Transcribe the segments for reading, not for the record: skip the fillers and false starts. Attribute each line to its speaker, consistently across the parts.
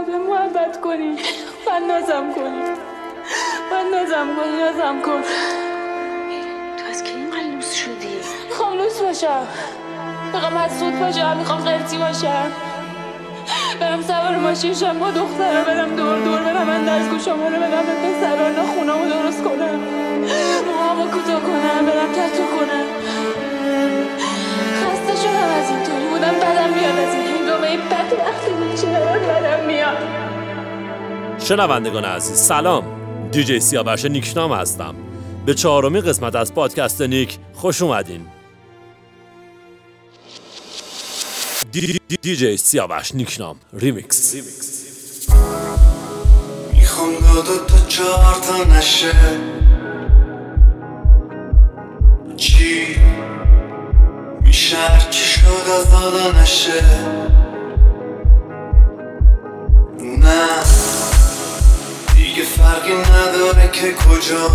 Speaker 1: به محبت کنی، من نازم کنی، نازم کن.
Speaker 2: تو از کی اینقدر لوس شدی؟
Speaker 1: میخوام لوس باشم، میخوام حسود باشم، میخوام قرتی باشم، برم سوار ماشین شم با دخترم، برم دور برم اندرزگوشامو رو بدم به پسران خونامو درست کنم، موهامو کوتاه کنم، برم تتو کنم. خسته شدم از اینطوری بودم، بدم میاد از این هنگامه بد وقتی میشه، بدم میاد.
Speaker 3: شنوندگان عزیز سلام، دیجی سیاوش نیکنام هستم. به 4مین قسمت از پادکست نیک خوش اومدین. دیجی سیاوش نیکنام ریمیکس.
Speaker 4: میخوام دادو تا 4 تا نشه، چی میشه هرکی شد از حالا نشه. نه دیگه فرقی نداره که کجا،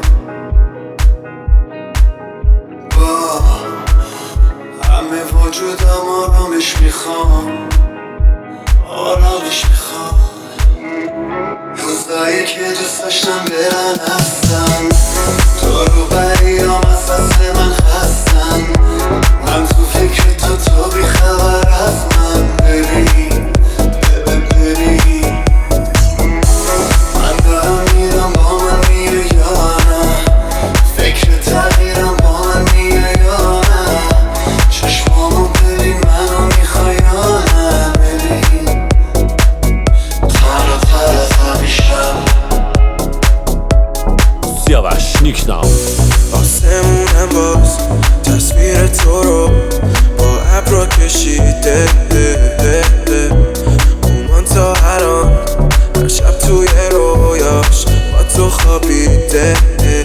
Speaker 4: با همه وجودم آرامش میخوام، آرامش میخوام. روزایی که دوست داشتم برن هستن، تو رو بریم از فصل من خستن. من تو فکر تو بی خبر از من بری، من دارم میرم با من میره یا نه، فکر تغییرم با من میره یا نه. چشمامو ببین منو میخوای یا نه، ببین تر از همیشم.
Speaker 3: سیاوش نیکنام.
Speaker 5: آسمونم باز تصویر تو رو با ابرا کشیده، اومان تا هران هر شب توی رویاش با تو خوابیده.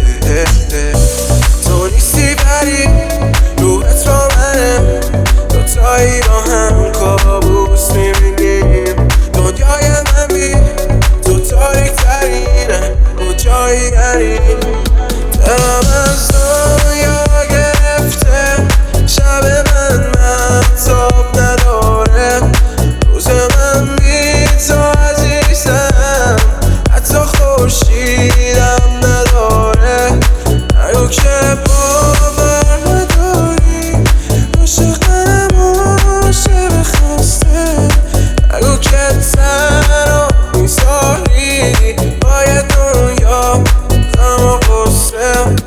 Speaker 5: تو نیستی ولی روحت را منه، دوتایی با هم کابوس میبینیم. دنیای من بی تو تاریک ترینه، کجایی بریم؟ دلم از دنیا گرفته، شب من مهتاب نداره، روز من بی تو عزیزم، حتی خورشیدم نداره. نگو که باور نداری، عاشقم عاشق خسته. نگو که تنها میذاری باید دنیا غم و غصه.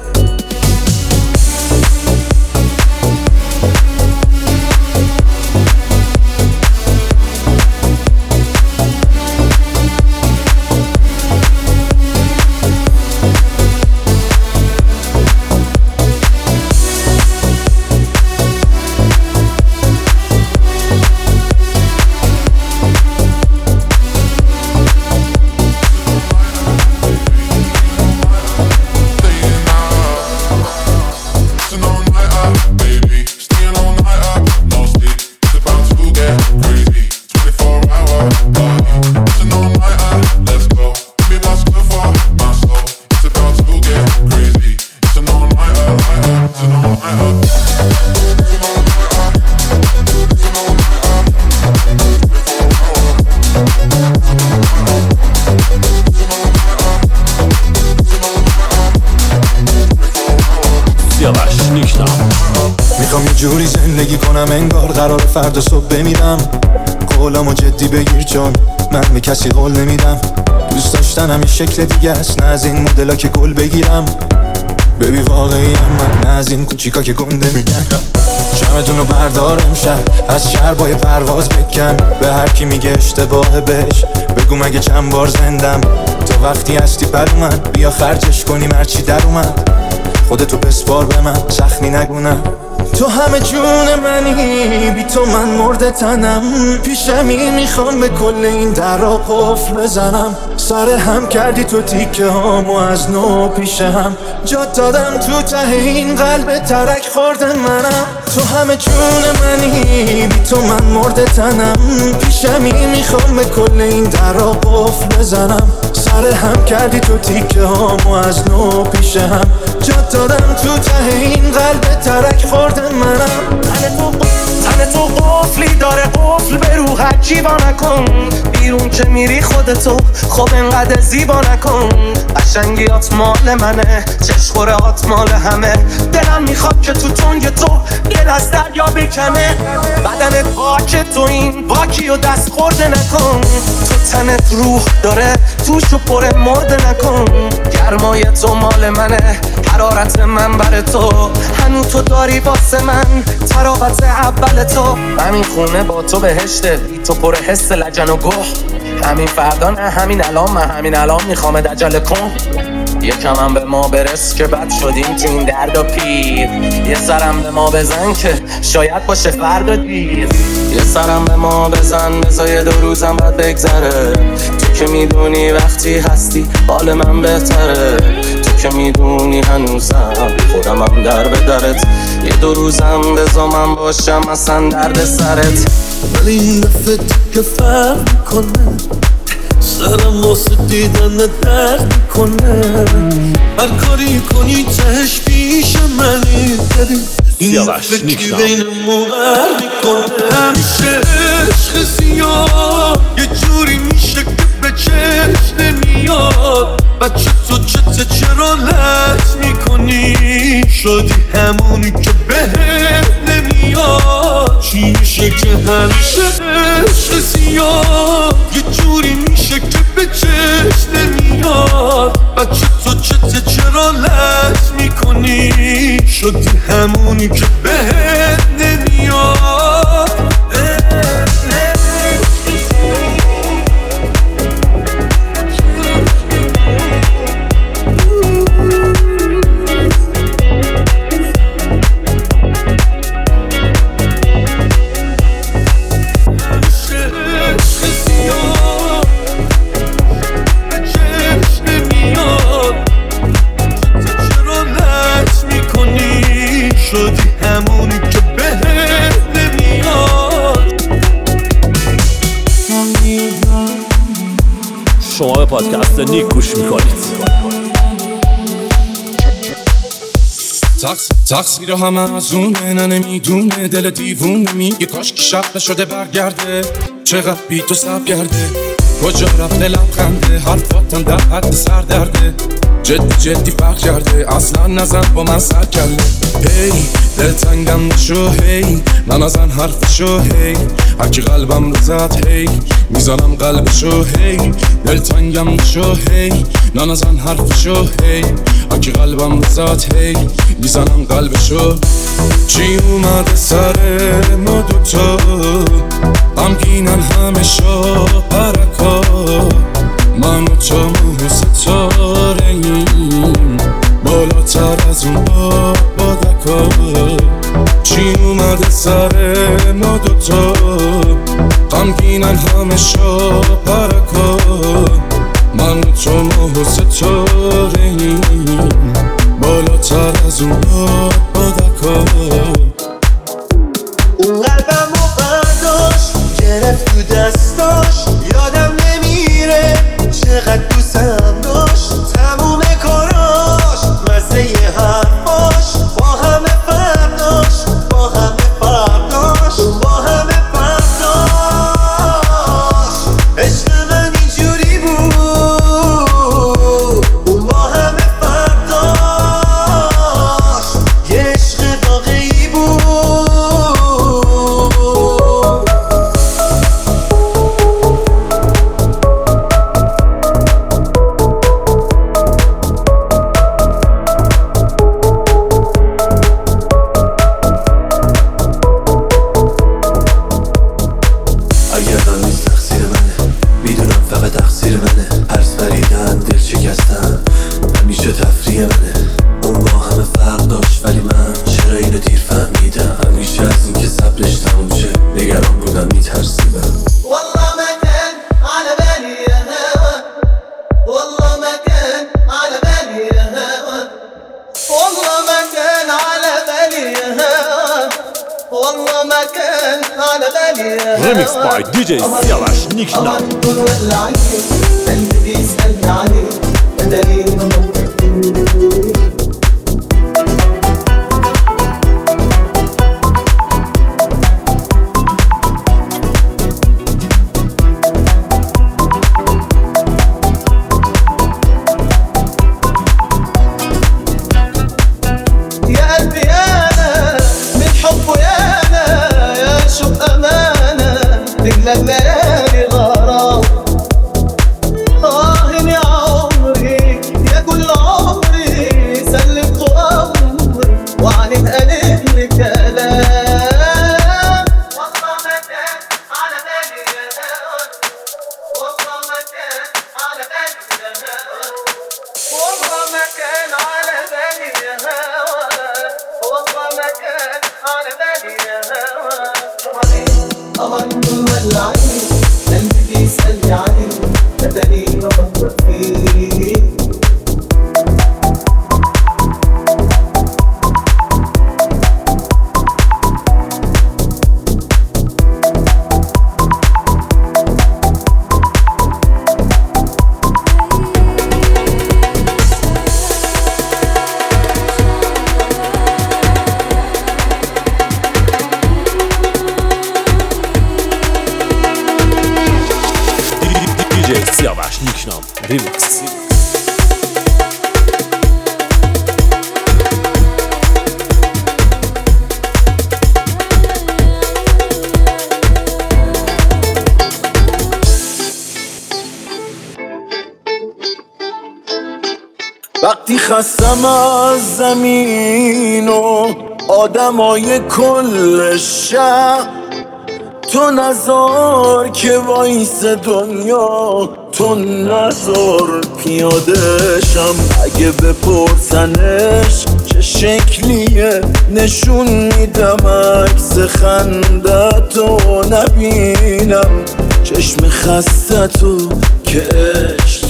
Speaker 4: میخوام یه جوری زندگی کنم انگار قرار فردا صبح بمیرم. قولمو جدی بگیر چون من به کسی قول نمیدم. دوست داشتنم یه شکل دیگه است، نه از این مدلا که گل بگیرم. ببی واقعی من، نه از این کوچیکا که گنده میگن. شمتونو بردار امشب از شهر با یه پرواز بکن. به هر کی میگه اشتباهه بهش بگو مگه چند بار زندم. تو وقتی هستی پر اومد، بیا خرجش کنیم هرچی در اومد. خودتو بسپار به من، سخنی نگونم. تو همه جون منی، بی تو من مرده تنم. پیشمی میخوام به کل این درا قفل بزنم. سر هم کردی تو تیکه هامو از نو پیش هم جات دادم. تو ته این قلب ترک خورده منم. تو همه جون منی، بی تو من مرده تنم. پیشمی میخوام به کل این درا قفل بزنم. سر هم کردی تو تیکه هامو از نو پیش هم جات دادم. تو ته این قلب ترک خورده منم.
Speaker 6: تن تو قفلی داره، قفل به روحت جیوا نکن. بیرون که میری خودتو خب انقدر زیبا نکن. قشنگیات مال منه، چشخورهات مال همه. دلم میخواد که تو تنگ تو دل از دریا بکنه. بدنت پاک تو این باکی و دست خورده نکن. تو تنت روح داره توشو پر مرده نکن. گرمای تو مال منه، حرارت من بر تو. هنو تو داری واسه من تراوت اول تو. همین خونه با تو بهشته، بی تو پر حس لجن و گوه. همین فردا نه همین الان، من همین الان میخوام دجل کن. یکم هم به ما برس که بد شدیم تو این درد و پیر. یه سرم به ما بزن که شاید باشه فردا دیر. یه سرم به ما بزن بذار 2 روزم بعد بگذره. تو که میدونی وقتی هستی حال من بهتره. تو که میدونی هنوزم خودم هم در به درت. یه 2 روزم بذار من باشم اصلا درد سرت.
Speaker 7: ولی این دفعه که فرق میکنه، سرم واسه دیدن درد میکنه. هر کاری کنی تهش پیش منی داری. این فکری بین مغر میکنه. همیشه عشق زیاد یه جوری میشه که به چشم نمیاد. بچه تو چرا لط میکنی؟ شدی همونی که بهت نمیاد. چی میشه که همیشه عشق زیاد یه جوری میشه که به چشم نمیاد. بچه تو چرا لط میکنی؟ شدی همونی که بهت نمیاد.
Speaker 3: شما به پادکست نیک گوش میکنید.
Speaker 8: تقصیر همه از اونه، نمیدونه دل دیوونه. میگه کاش که شب نشده برگرده. چقدر بی تو سب کرده، کجا رفته لبخنده. حرفاتم در حد سردرده، جدی فرق کرده. اصلا نزن با من سر کله. هی دلتنگم نشو، هی نزن حرفشو. هی هرکی قلبم رو زد، هی میزنم قلبشو. هی دلتنگم نشو، هی نزن حرفشو. هی هرکی قلبم رو زد، هی میزنم قلبشو. چی اومده سر ما دوتا، غمگینن همه شب برکا. من و تو مو ستاره‌ایم بالاتر از اون بادکا. چی اومده سر ما دوتا، غمگینن همه شب برکا. من و تو مو ستاره‌ایم بالاتر از اون بادکا.
Speaker 6: اون قلبمو برداشت گرفت تو دستاش. یادم نمیره چقدر دوستم داشت. تموم کاراش مزه حرفاش با همه فرداش، با همه فرداش، با همه فرداش. عشق من اینجوری بود، اون با همه فرداش. یه عشق واقعی بود.
Speaker 3: Remix by DJ Siavash Nicknam.
Speaker 6: الليل غرام يا عمري يا كل عمري سلمت أمري وعنك قالت لي كلام والله ما كان على بالي يا هوى والله ما كان على بالي يا هوى والله ما كان على بالي يا هوى والله ما كان على بالي يا هوى قمر مولعين قلبي بيسألني عنك بدني بفكر فيك
Speaker 3: سیاوش نیکنام ریمیکس.
Speaker 7: وقتی خستم از زمین و آدمای کل شهر تو نزار که وایس دنیا تو نزار پیاده شم اگه بپرسنش چه شکلیه نشون میدم عکس خندتو نبینم چشم خستتو که عشق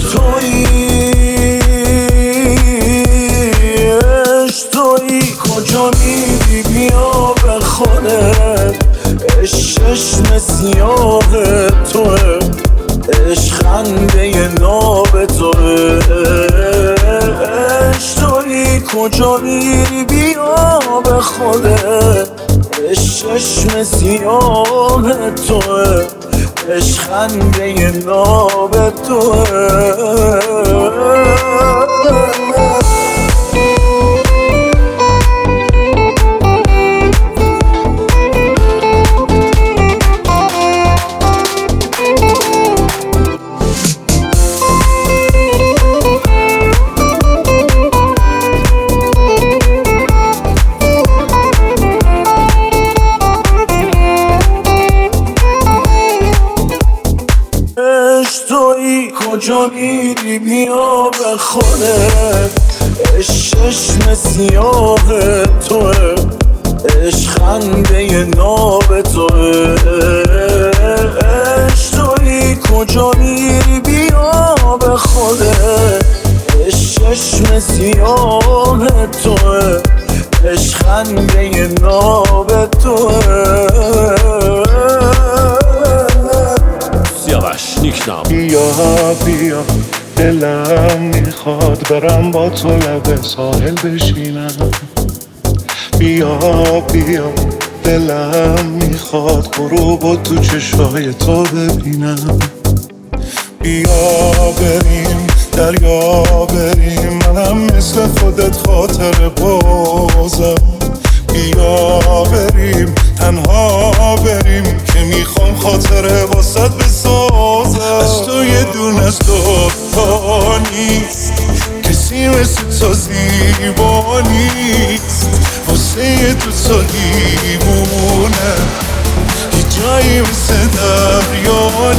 Speaker 7: تویی کجا میری بیا به خودت چشم سیاه توه عشق خنده ناب توه عشق تویی کجا میری بیا به خودت چشم سیاه توه عشق خنده ناب توه کجا میری بیا به خودت چشم سیاه توه عشق خنده ناب توه عشق تویی کجا میری بیا به خودت چشم سیاه توه عشق خنده ناب توه
Speaker 3: سیاوش نیکنام.
Speaker 9: بیا دلم میخواد برم با تو لب ساحل بشینم بیا دلم میخواد غروبو تو چشای تو ببینم بیا بریم دریا بریم منم مثل خودت خاطر بازم بیا بریم تنها بریم که میخوام خاطره واسد بسازم از تو یه دون از تو نیست کسی مثل تو زیبا نیست واسه تو تو دیوونه هیچ جایی مثل دریا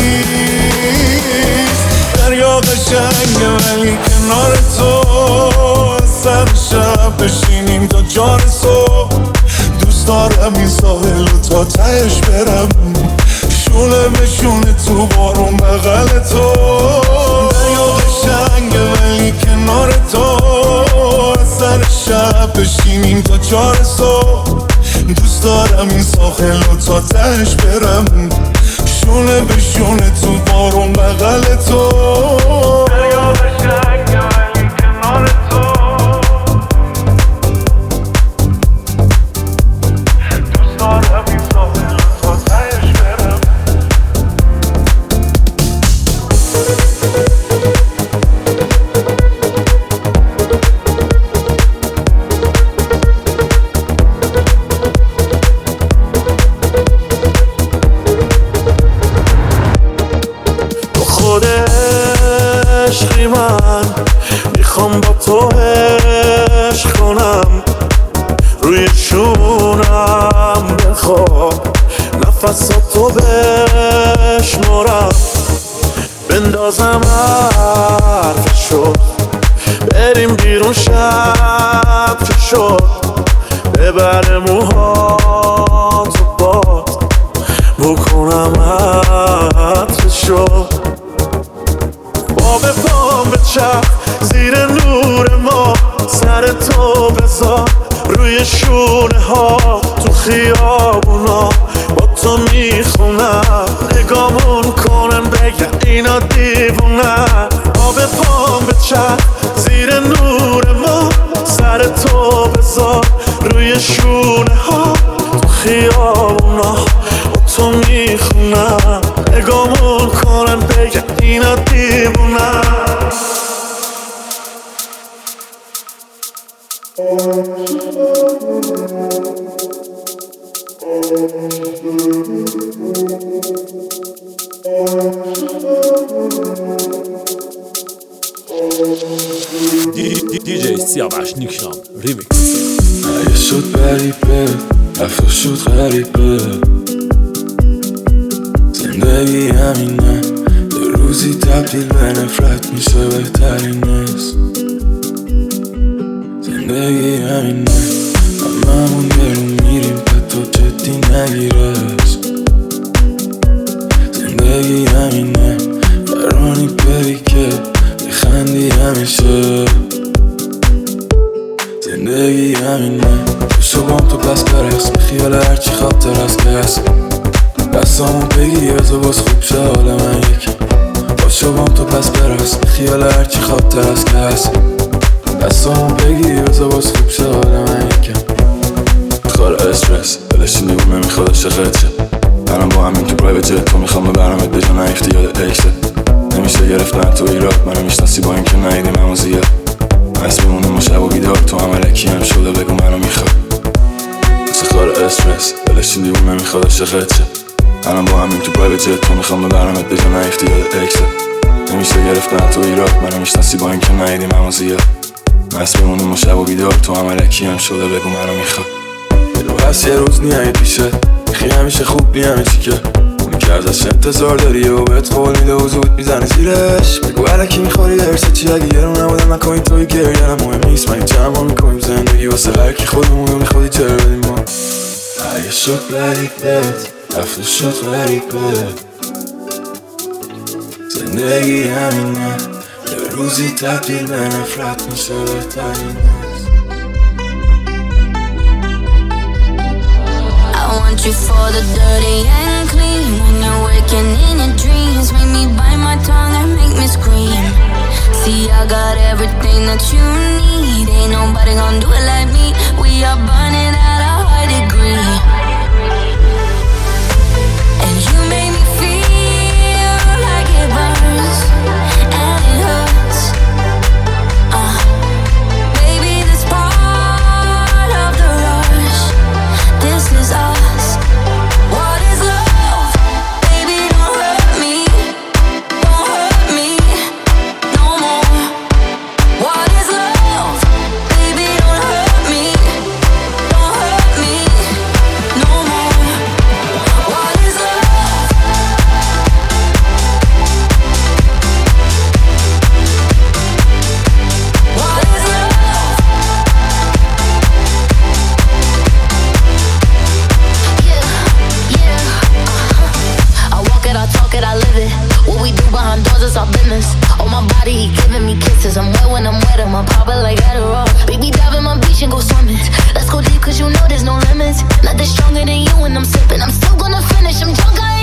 Speaker 9: نیست دریا قشنگه ولی کنار تو سر شب بشینیم تا جان صبح دوست دارم این ساحل رو تا تهش برم شونه به شونه تو بارون بغل تو دریا قشنگه ولی کنار تو سر شب بشینیم تا جان صبح دوست دارم این ساحل رو تا تهش برم شونه به شونه تو بارون بغل تو دریا قشنگه ولی کنار تو دوست دارم این ساحل رو تا تهش برم عشقی من میخوام با تو عشق کنم، روی شونم بخواب نفساتو بشمارم، بندازم حرفشو بریم بیرون شب که شد، ببر موهاتو باد بکنم عطرشو، با به پام بچرخ زیر نور ما، سر تو بذار روی شونه ها، تو خیابونا با تو میخونم، نگامون کنن بگن اینا دیوونن، با به پام بچرخ زیر نور ما، سر تو بذار روی شونه ها، تو خیابونا با تو میخونم، نگامون کنن بگن اینا دیوونن.
Speaker 3: دیجی سیاوش نیکنام ریمیکس.
Speaker 10: اگه شد غریبه رفت شد غریبه، زندگی همینه، یه روزی تبدیل به نفرت میشه بهترین است. زندگی همینه، هممون برون میریم پتو جدی نگیرش. زندگی همینه، فرانی بری که بخندی همیشه. زندگی همینه، شبام تو پس برس خیال هرچی خاطر هست که هست، دستامون بگی بذار باز خوب شه حال من یک، با شبام تو پس برس خیال هرچی خاطر هست که هست، دستامون بگی بذار باز خوب شه حال من یکم. خار استرس بلشی میبون نمیخواد عشقت شه، منم با همین تو پرایوت جت، تو میخوام ببرمت به جا نیفتی یاد اکته، نمیشه گرفتن تو ایراد، منو میشناسی با اینکه ندیدیم همون زیاد، هست میمونیم ما شب و بیدار، تو هم علکی هم شده بگو منو میخواد. مثل خار استرس بلشی میبون نمیخواد عشقت شه، منم با همین تو پرایوت جت، تو میخوام ببرمت به جا نیفتی یاد اکته، نمیشه گرفتن تو ایراد، منو میشناسی با اینکه ندیدیم همون زیاد، هست میمونیم ما شب و بیدار، تو هم علکی هم شده بگو منو میخواد. هست یه روز نیایی پیشه میخی همیشه خوب بیمی چی که اونی که ازش انتظار داری و بهت قول میده و زود میزنه زیرش، بگو علکی میخوری درسه چی اگه یه رو نبودم نکنی توی گریه هم مهم نیست، من جمع میکنیم زندگی واسه هرکی خودمون میخوادی چرا بدیم ما. اگه شد غریبت رفت شد غریبه، زندگی همینه، یه روزی تبدیل به نفرت میشه بهترین است.
Speaker 11: I want you for the dirty and clean. When you're waking in your dreams, make me bite my tongue and make me scream. See, I got everything that you need. Ain't nobody gonna do it like me. We are burning at a high degree, and you make me feel like it burns and it hurts. Baby, this part of the rush. This is us. What is love? Baby, don't hurt me. Don't hurt me no more. What is love? Baby, don't hurt me. Don't hurt me no more. What is love? What is love? I walk it, I talk it, I live it. What we do behind doors is our business. On my body, he giving me kisses. I'm wet when I'm wet, I'm poppin' like Adderall. Baby, dive in my beach and go swimming. Let's go deep, cause you know there's no limits. Nothing stronger than you when I'm sipping. I'm still gonna finish, I'm drunk, I